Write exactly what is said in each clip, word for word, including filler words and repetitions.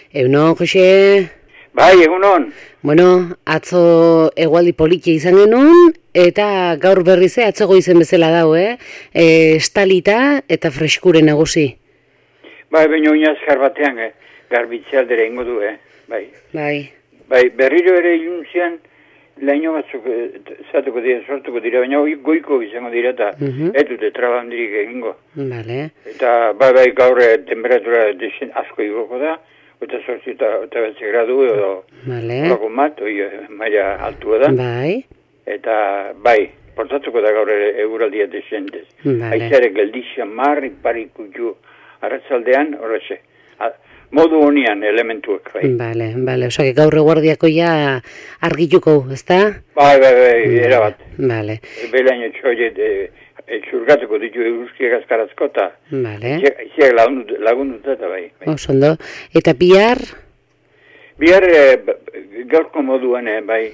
Egunon, Jose? Bai, egunon. Bueno, atzo egualdi politia izan genuen, eta gaur berriz atzo goizen bezala dau, eh? E, estalita eta freskure nagusi. Bai, baina oinaz batean, eh? Garbitze aldera ingo du, eh? Bai. Bai. Bai, berriro ere iluntzean, laino batzuk zatuko dira, sortuko dira, baina goiko izango dira, eta uh -huh. ez dute traba handirik egingo. Vale. Eta bai, bai, gaur temperatura desen asko igoko da, eta sortzi eta betze gradu, edo vale. Lago mat, oi, maila altua da. Bai. Eta bai, portatuko da gaur ere eguraldia desentez. Vale. Aizare geldixia marri parikutu arratzaldean, horretxe. Modu honian elementuak, bai. Bale, bale, oso, gaur eguardiako ja argituko, ezta? Bai, bai, bai, erabat. Bale. Belaino txoiet, txurgatuko ditu eguzkiak azkarazko, eta Bale. iziak lagunduta, eta bai. Oso ondo. Eta bihar? Bihar gaurko moduan, bai.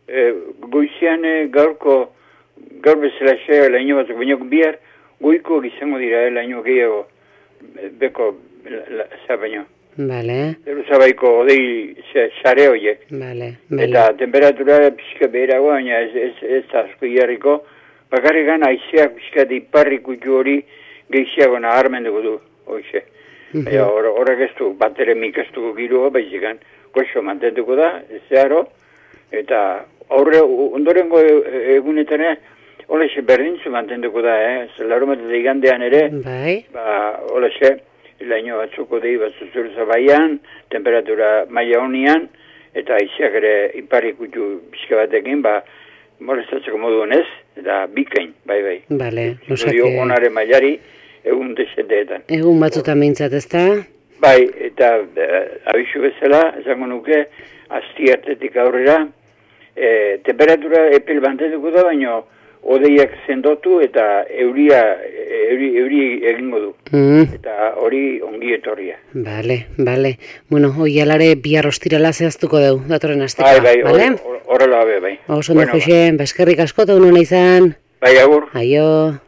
Goizian gaurko, gaur bezala xe, laino batzuk, baina bihar goiko gizango dira, laino gehiago, beko, zabaino. Vale. Zeru zabaiko odei xare horiek. Vale, vale. Eta temperatura pixka beheragoa, baina ez, ez, ez asko iarriko. Bakarrikan aizeak pixka iparri kutu hori gehiago naharmen dugu du, hoxe. Uh -huh. Horrek ez du, bat ere mikastuko giroa, baizikan, goxo mantentuko da, zeharo. Eta horre, ondorengo egunetan, holexe berdintzu mantentuko da, eh? Larumatetik igandean ere, bai. Ba, holexe, laino batzuko dei batzuzur zabaian, temperatura maila honian, eta aizeak ere ipari kutu pixka batekin, ba, molestatzeko modu honez, eta bikain, bai, bai. Bale, osake... onare mailari, egun deseteetan. Egun batzutan behintzat, ezta? Bai, eta uh, abisu bezala, esango nuke, asti hartetik aurrera, e, temperatura epel bantetuko da, baina odeiak sendotu eta euria, euri, euri egingo du. Mm. Eta hori ongi etorria. Bale, bale. Bueno, hoi alare bihar ostirala zehaztuko deu, datorren asteka. Bai, bai, horrela or, or, be, bai. Oso ondo, bueno, Jose, ba, eskerrik asko eta unona izan. Bai, agur. Aio.